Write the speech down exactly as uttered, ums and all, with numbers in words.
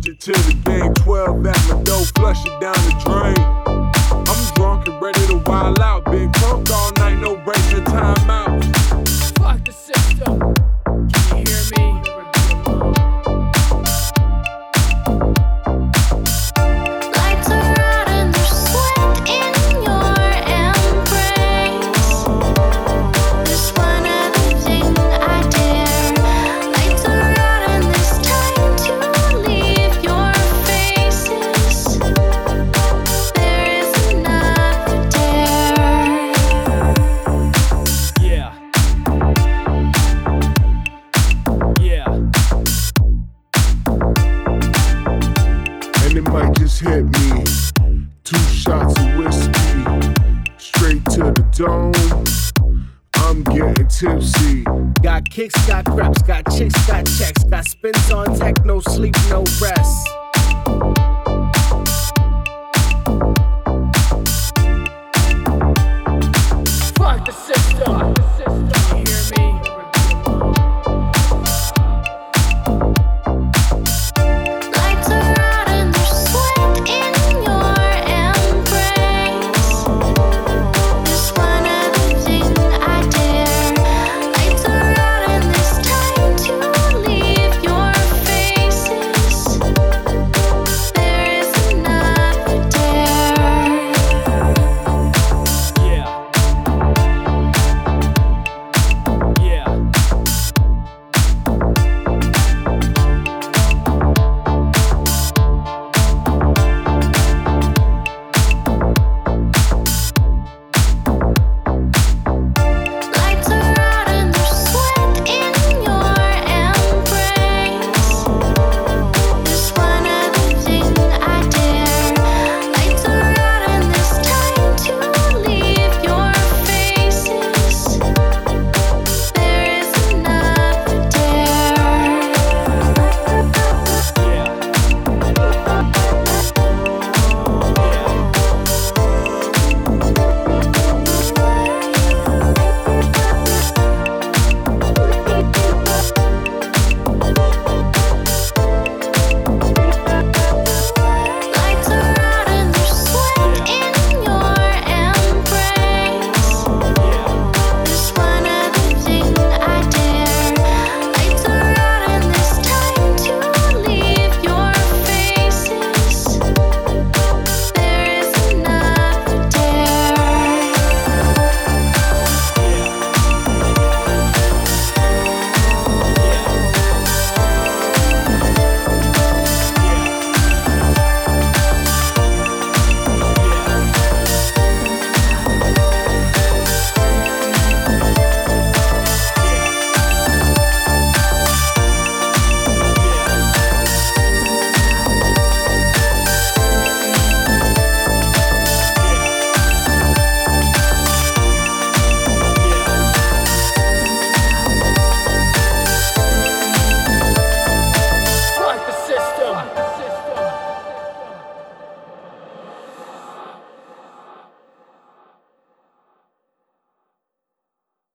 Addicted to the game, twelve at my door, flush it down the drain. I'm drunk and ready to wild out. Been drunk all night, no break, no time out. Fuck the system. Can you hear me? Lights are out and there's sweat in your embrace. There's one other thing I dare. Lights are out and there's time to leave your faces. There is another dare. Yeah. Yeah. And it might just hit me. Two shots of whiskey, straight to the dome. I'm getting tipsy. Got kicks, got creps, got chicks, got checks, got spins on tech, no sleep, no rest.